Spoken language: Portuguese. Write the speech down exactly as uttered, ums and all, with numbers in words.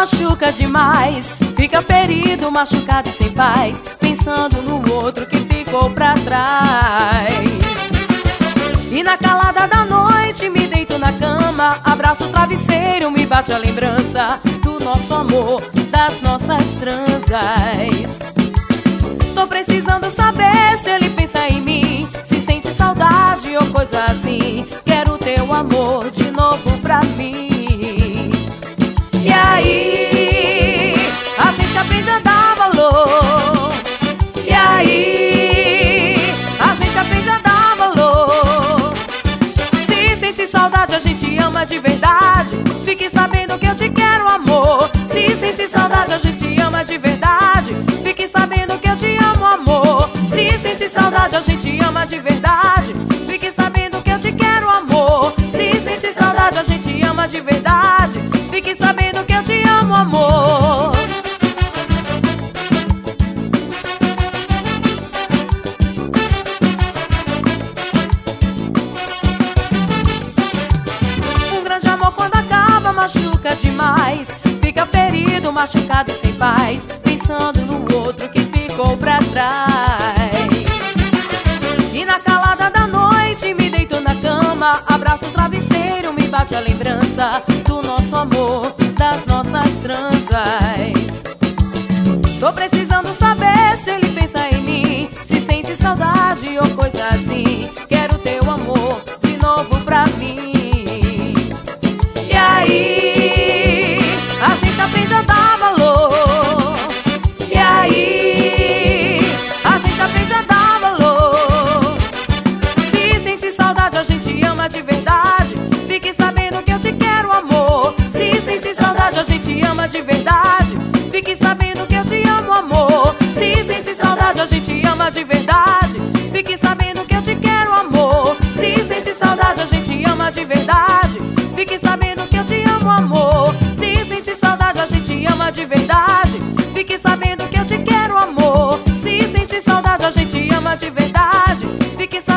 machuca demais. Fica ferido, machucado e sem paz, pensando no outro que ficou pra trás. E na calada da noite me deito na cama, abraço o travesseiro, me bate a lembrança do nosso amor, das nossas transas. Tô precisando saber se ele pensa em mim, se sente saudade ou coisa assim. Quero teu amor de novo pra mim. E aí, a gente aprende a dar valor. E aí, a gente aprende a dar valor. Se sente saudade, a gente ama de verdade. Fique sabendo que eu te quero, amor. Se sente saudade, a gente ama de verdade. Fique sabendo que eu te amo, amor. Se sente saudade, a gente ama de verdade. Fique sabendo que eu te quero, amor. Se sente saudade, a gente ama de verdade. Fique sabendo que eu te amo, amor. Um grande amor quando acaba machuca demais. Fica ferido, machucado e sem paz, pensando no outro que ficou pra trás. E na calada da noite me deito na cama, abraço o travesseiro, me bate a lembrança do nosso amor, das nossas transas. Tô precisando saber se ele pensa em mim, se sente saudade ou coisa assim. Quero teu amor de novo pra mim. E aí, a gente aprende a dar valor. E aí, a gente aprende a dar valor. Se sente saudade, a gente ama de verdade. Fique sabendo que eu te quero, amor. Se sente saudade, a gente ama de verdade. Fique sabendo que eu te amo, amor. Se sente saudade, a gente ama de verdade. Fique sabendo que eu te quero, amor. Se sente saudade, a gente ama de verdade. Fique sabendo que eu te amo, amor. Se sente saudade, a gente ama de verdade. Fique sabendo que eu te quero, amor. Se sente saudade, a gente ama de verdade. Fique sabendo